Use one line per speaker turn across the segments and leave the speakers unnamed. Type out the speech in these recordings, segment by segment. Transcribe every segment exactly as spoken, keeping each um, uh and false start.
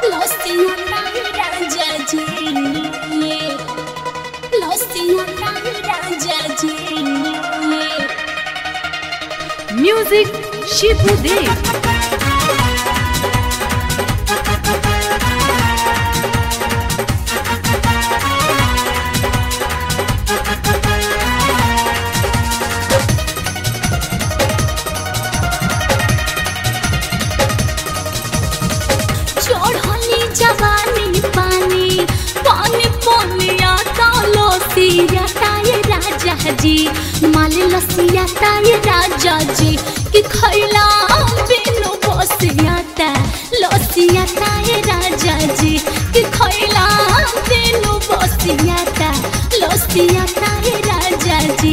लसिया राजा जी लसिया राजा जी
म्यूजिक शिबू देव।
चढ़ली जवानी पानी पानी पनिया लसिया राजा जी माल लसिया राजा जी कि खैला बिनु बसियाता लसिया राजा जी कि खैला बिनु बसियाता लसिया राजा जी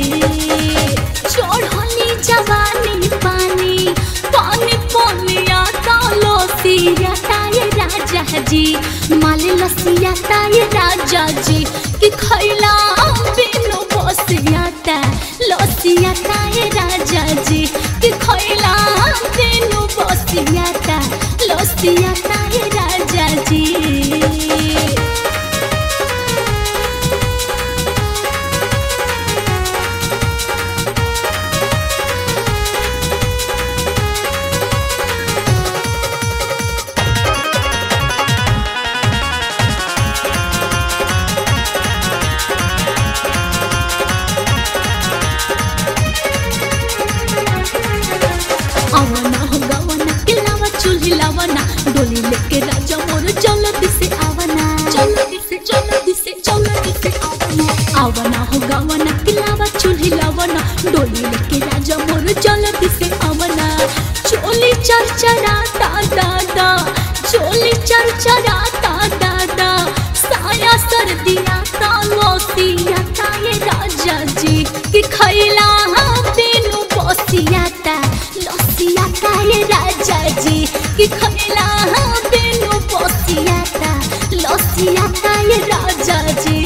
चढ़ली जवानी पानी पानी पनिया लसिया राजा जी माल लसिया राजा जी कि खैला बिनु बसियाता लसिया राजा जी कि खैला बिनु बसियाता लसिया राजा जी। आवना हो गवना किलावा चूल्ही लावना डोली लेके राजा मोर चलो दिसे आवना चलो दिसे चलो दिसे चलो दिसे आवना आवना हो गवना किलावा चूल्ही लावना डोली लेके राजा मोर चलो दिसे आवना चोली चरचराता दादा चोली चरचराता दादा साया सर्दिया ता लसिया राजा जी कि खैला बिनु बसियाता लसिया राजा जी कि खैला बिनु बसियाता लसिया राजा जी।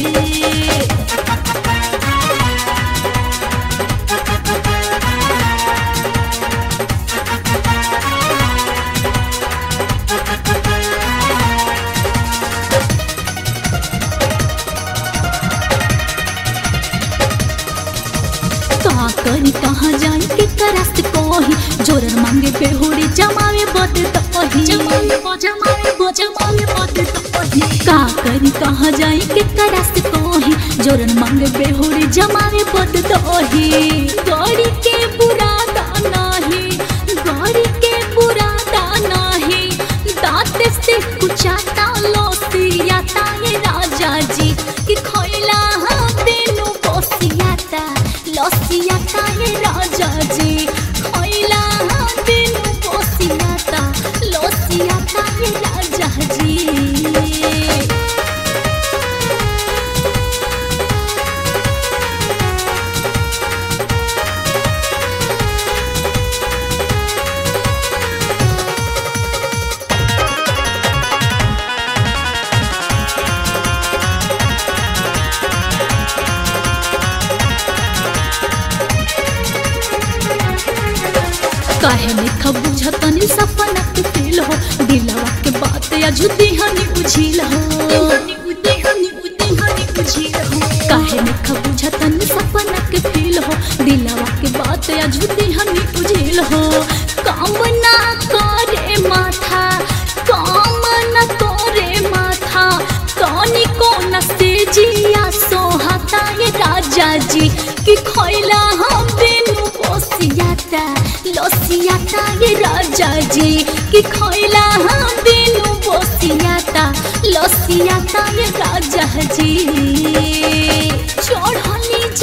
कहाँ करी कहाँ जाई के करस्त कोही जोरन मांगे बेहोड़ी जमावे बद तपही जमावे बो जमावे बो जमावे बद तपही कहाँ करी कहाँ जाई के करस्त कोही जोरन मांगे बेहोड़ी जमावे बद तपही गौरी के बुरा दाना ही गौरी के बुरा दाना ही दांत से कुचाता लसिया राजा जी कि खैला बिनु बसियाता लसिया राजा जी खैला बिनु बसियाता लसिया राजा जी। काहे निखा बुझतनी सपना के दिल हो दिलवा के बात अजुदी हनी बुझिल हो काहे निखा बुझतनी सपना के दिल हो दिलवा के बात अजुदी हनी बुझिल हो काम ना करे माथा काम ना करे माथा कौनी कोन से जिया सोहता राजा जी कि खैला बिनु बसियाता लसिया राजा जी कि खैला बिनु बसियाता लसिया राजा जी चढ़ली